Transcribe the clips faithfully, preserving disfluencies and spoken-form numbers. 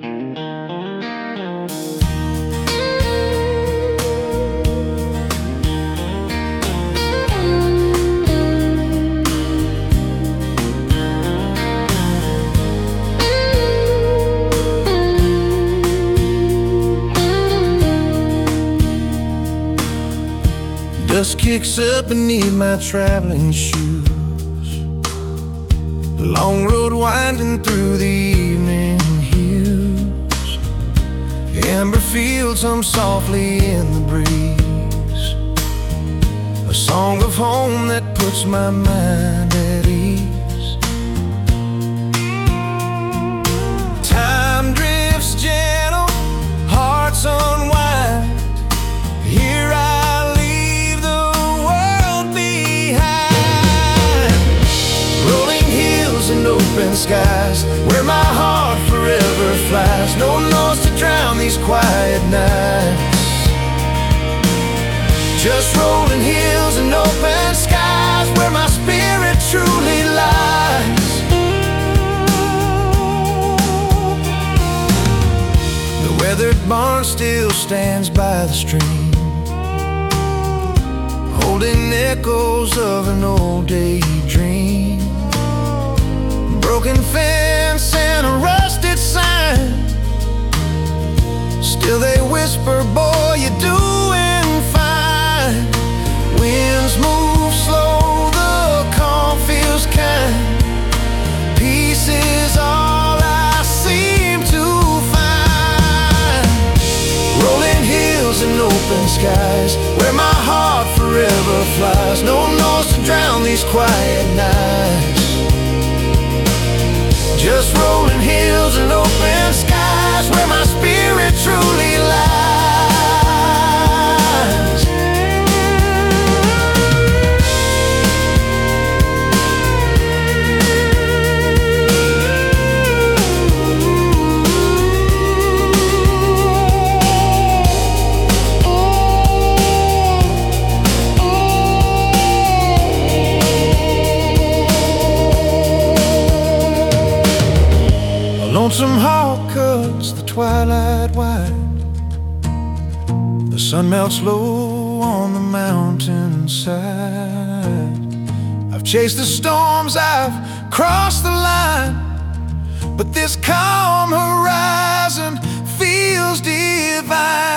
Dust kicks up beneath my traveling shoes. The long road winding through the evening hues. Amber fields hum softly in the breeze. A song of home that puts my mind at ease. Time drifts gentle, hearts unwind. Here I open skies, where my heart forever flies. No noise to drown these quiet nights. Just rolling hills and open skies, where my spirit truly lies. The weathered barn still stands by the stream, holding echoes of an old daydream. Broken fence and a rusted sign, still they whisper, boy, you're doing fine. Winds move slow, the calm feels kind. Peace is all I seem to find. Rolling hills and open skies, where my heart forever flies. No noise to drown these quiet nights. Just rolling hills and open skies, where my spirit truly lies. Lonesome hawk cuts the twilight wide. The sun melts low on the mountainside. I've chased the storms, I've crossed the line, but this calm horizon feels divine.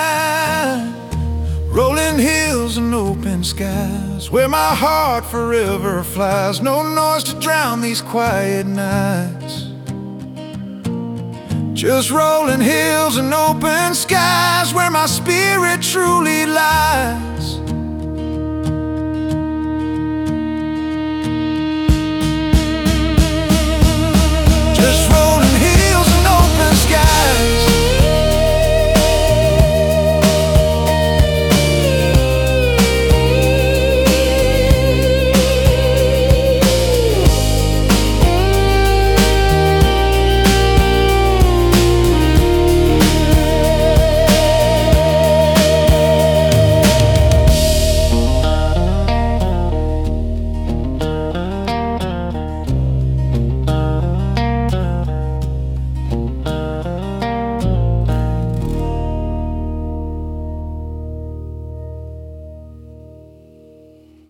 Rolling hills and open skies, where my heart forever flies. No noise to drown these quiet nights. Just rolling hills and open skies, where my spirit truly lies.